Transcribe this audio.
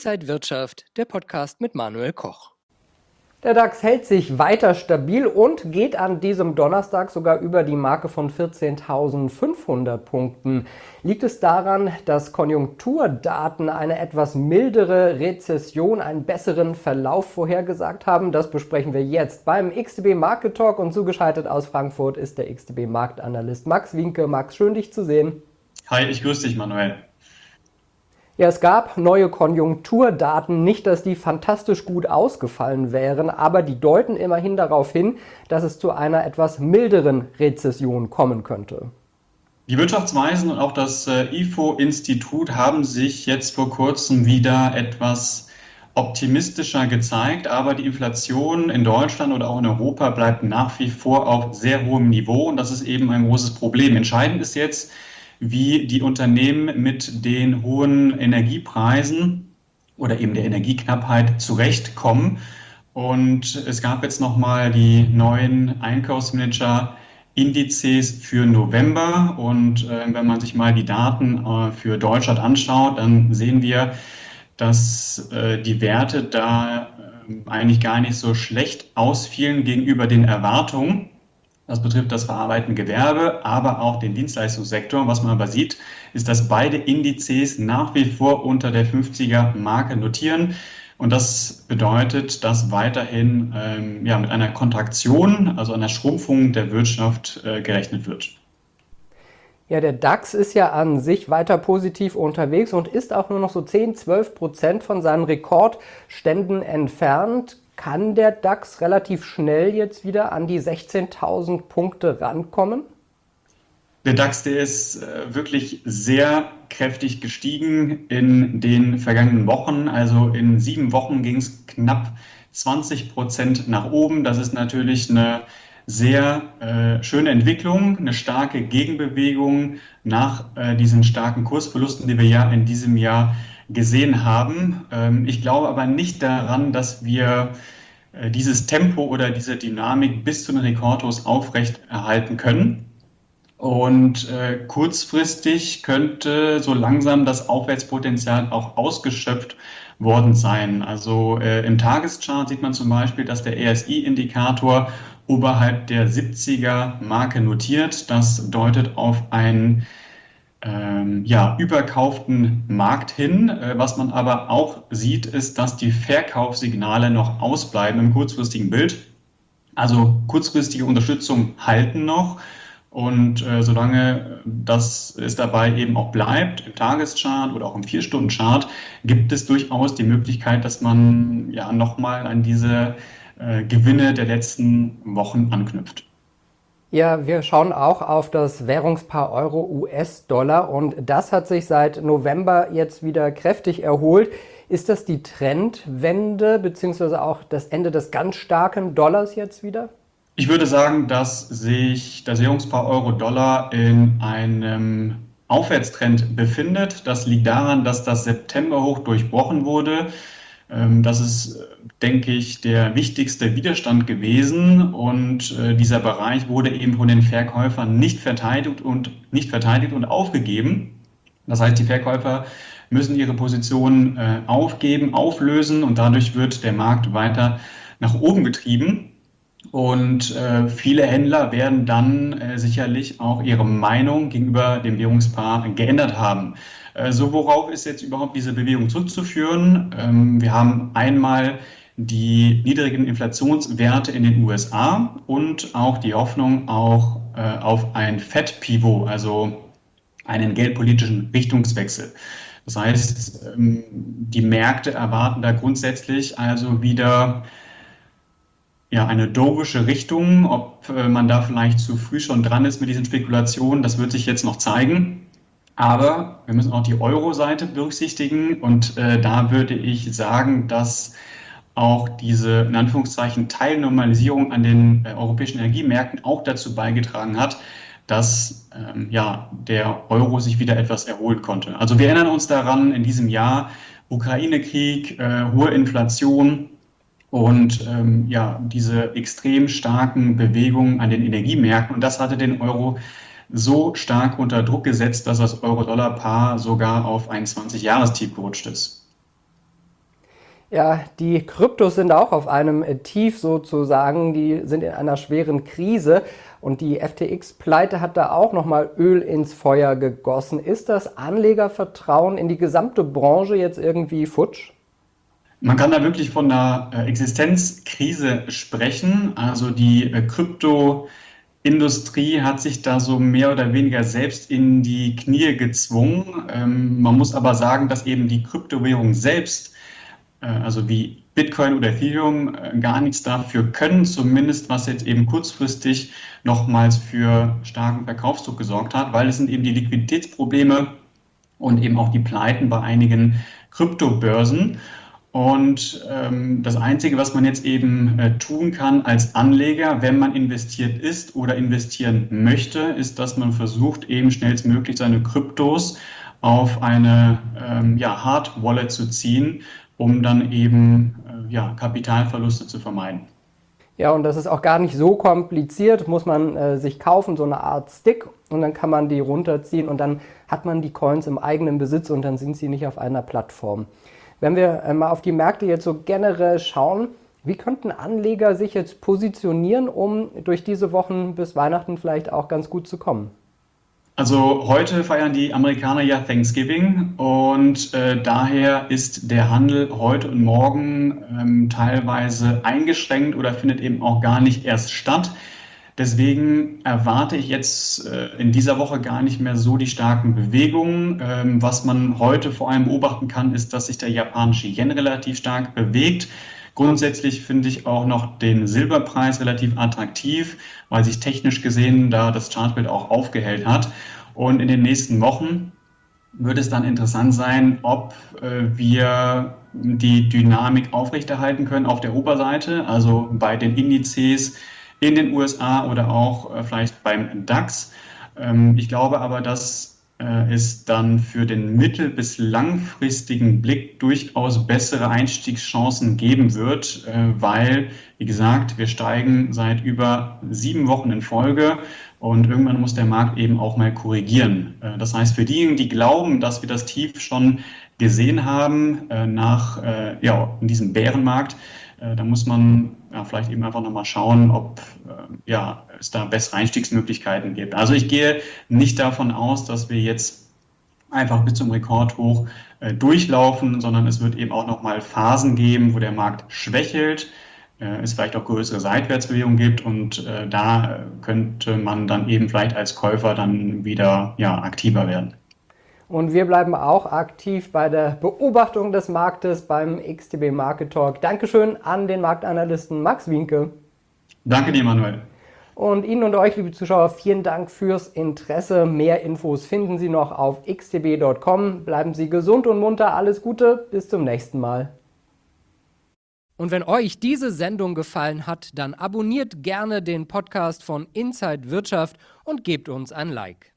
Inside Wirtschaft, der Podcast mit Manuel Koch. Der DAX hält sich weiter stabil und geht an diesem Donnerstag sogar über die Marke von 14.500 Punkten. Liegt es daran, dass Konjunkturdaten eine etwas mildere Rezession, einen besseren Verlauf vorhergesagt haben? Das besprechen wir jetzt beim XTB Market Talk und zugeschaltet aus Frankfurt ist der XTB Marktanalyst Max Wienke. Max, schön dich zu sehen. Hi, ich grüße dich, Manuel. Ja, es gab neue Konjunkturdaten, nicht, dass die fantastisch gut ausgefallen wären, aber die deuten immerhin darauf hin, dass es zu einer etwas milderen Rezession kommen könnte. Die Wirtschaftsweisen und auch das IFO-Institut haben sich jetzt vor kurzem wieder etwas optimistischer gezeigt, aber die Inflation in Deutschland oder auch in Europa bleibt nach wie vor auf sehr hohem Niveau und das ist eben ein großes Problem. Entscheidend ist jetzt, wie die Unternehmen mit den hohen Energiepreisen oder eben der Energieknappheit zurechtkommen. Und es gab jetzt nochmal die neuen Einkaufsmanager-Indizes für November. Und wenn man sich mal die Daten für Deutschland anschaut, dann sehen wir, dass die Werte da eigentlich gar nicht so schlecht ausfielen gegenüber den Erwartungen. Das betrifft das verarbeitende Gewerbe, aber auch den Dienstleistungssektor. Was man aber sieht, ist, dass beide Indizes nach wie vor unter der 50er-Marke notieren. Und das bedeutet, dass weiterhin mit einer Kontraktion, also einer Schrumpfung der Wirtschaft gerechnet wird. Ja, der DAX ist ja an sich weiter positiv unterwegs und ist auch nur noch so 10-12% von seinen Rekordständen entfernt. Kann der DAX relativ schnell jetzt wieder an die 16.000 Punkte rankommen? Der DAX, der ist wirklich sehr kräftig gestiegen in den vergangenen Wochen. Also in 7 Wochen ging es knapp 20% nach oben. Das ist natürlich eine sehr schöne Entwicklung, eine starke Gegenbewegung nach diesen starken Kursverlusten, die wir ja in diesem Jahr gesehen haben. Ich glaube aber nicht daran, dass wir dieses Tempo oder diese Dynamik bis zu den Rekordhochs aufrecht erhalten können. Und kurzfristig könnte so langsam das Aufwärtspotenzial auch ausgeschöpft worden sein. Also im Tageschart sieht man zum Beispiel, dass der RSI-Indikator oberhalb der 70er-Marke notiert. Das deutet auf einen überkauften Markt hin. Was man aber auch sieht, ist, dass die Verkaufssignale noch ausbleiben im kurzfristigen Bild. Also kurzfristige Unterstützung halten noch. Und solange es dabei eben auch bleibt, im Tageschart oder auch im 4-Stunden-Chart, gibt es durchaus die Möglichkeit, dass man nochmal an diese Gewinne der letzten Wochen anknüpft. Ja, wir schauen auch auf das Währungspaar Euro-US-Dollar und das hat sich seit November jetzt wieder kräftig erholt. Ist das die Trendwende bzw. auch das Ende des ganz starken Dollars jetzt wieder? Ich würde sagen, dass sich das Währungspaar Euro-Dollar in einem Aufwärtstrend befindet. Das liegt daran, dass das Septemberhoch durchbrochen wurde. Das ist, denke ich, der wichtigste Widerstand gewesen und dieser Bereich wurde eben von den Verkäufern nicht verteidigt und aufgegeben. Das heißt, die Verkäufer müssen ihre Position aufgeben, auflösen und dadurch wird der Markt weiter nach oben getrieben. Und viele Händler werden dann sicherlich auch ihre Meinung gegenüber dem Währungspaar geändert haben. So, worauf ist jetzt überhaupt diese Bewegung zurückzuführen? Wir haben einmal die niedrigen Inflationswerte in den USA und auch die Hoffnung auf ein Fed-Pivot, also einen geldpolitischen Richtungswechsel. Das heißt, die Märkte erwarten da grundsätzlich also wieder eine dovische Richtung. Ob man da vielleicht zu früh schon dran ist mit diesen Spekulationen, das wird sich jetzt noch zeigen. Aber wir müssen auch die Euro-Seite berücksichtigen und da würde ich sagen, dass auch diese, in Anführungszeichen, Teilnormalisierung an den europäischen Energiemärkten auch dazu beigetragen hat, dass der Euro sich wieder etwas erholen konnte. Also wir erinnern uns daran, in diesem Jahr Ukraine-Krieg, hohe Inflation und diese extrem starken Bewegungen an den Energiemärkten. Und das hatte den Euro so stark unter Druck gesetzt, dass das Euro-Dollar-Paar sogar auf ein 20-Jahres-Tief gerutscht ist. Ja, die Kryptos sind auch auf einem Tief sozusagen. Die sind in einer schweren Krise. Und die FTX-Pleite hat da auch nochmal Öl ins Feuer gegossen. Ist das Anlegervertrauen in die gesamte Branche jetzt irgendwie futsch? Man kann da wirklich von einer Existenzkrise sprechen. Also die Kryptoindustrie hat sich da so mehr oder weniger selbst in die Knie gezwungen. Man muss aber sagen, dass eben die Kryptowährung selbst, also wie Bitcoin oder Ethereum, gar nichts dafür können, zumindest was jetzt eben kurzfristig nochmals für starken Verkaufsdruck gesorgt hat, weil es sind eben die Liquiditätsprobleme und eben auch die Pleiten bei einigen Kryptobörsen. Und das Einzige, was man jetzt eben tun kann als Anleger, wenn man investiert ist oder investieren möchte, ist, dass man versucht, eben schnellstmöglich seine Kryptos auf eine Hard Wallet zu ziehen, um dann eben Kapitalverluste zu vermeiden. Ja, und das ist auch gar nicht so kompliziert, muss man sich kaufen, so eine Art Stick, und dann kann man die runterziehen und dann hat man die Coins im eigenen Besitz und dann sind sie nicht auf einer Plattform. Wenn wir mal auf die Märkte jetzt so generell schauen, wie könnten Anleger sich jetzt positionieren, um durch diese Wochen bis Weihnachten vielleicht auch ganz gut zu kommen? Also heute feiern die Amerikaner ja Thanksgiving und daher ist der Handel heute und morgen teilweise eingeschränkt oder findet eben auch gar nicht erst statt. Deswegen erwarte ich jetzt in dieser Woche gar nicht mehr so die starken Bewegungen. Was man heute vor allem beobachten kann, ist, dass sich der japanische Yen relativ stark bewegt. Grundsätzlich finde ich auch noch den Silberpreis relativ attraktiv, weil sich technisch gesehen da das Chartbild auch aufgehellt hat. Und in den nächsten Wochen wird es dann interessant sein, ob wir die Dynamik aufrechterhalten können auf der Oberseite, also bei den Indizes in den USA oder auch vielleicht beim DAX. Ich glaube aber, dass es dann für den mittel- bis langfristigen Blick durchaus bessere Einstiegschancen geben wird, weil, wie gesagt, wir steigen seit über 7 Wochen in Folge und irgendwann muss der Markt eben auch mal korrigieren. Das heißt, für diejenigen, die glauben, dass wir das Tief schon gesehen haben in diesem Bärenmarkt, da muss man vielleicht eben einfach nochmal schauen, ob es da bessere Einstiegsmöglichkeiten gibt. Also ich gehe nicht davon aus, dass wir jetzt einfach bis zum Rekordhoch durchlaufen, sondern es wird eben auch nochmal Phasen geben, wo der Markt schwächelt, es vielleicht auch größere Seitwärtsbewegungen gibt und da könnte man dann eben vielleicht als Käufer dann wieder aktiver werden. Und wir bleiben auch aktiv bei der Beobachtung des Marktes beim XTB Market Talk. Dankeschön an den Marktanalysten Max Wienke. Danke dir, Manuel. Und Ihnen und euch, liebe Zuschauer, vielen Dank fürs Interesse. Mehr Infos finden Sie noch auf xtb.com. Bleiben Sie gesund und munter. Alles Gute. Bis zum nächsten Mal. Und wenn euch diese Sendung gefallen hat, dann abonniert gerne den Podcast von Inside Wirtschaft und gebt uns ein Like.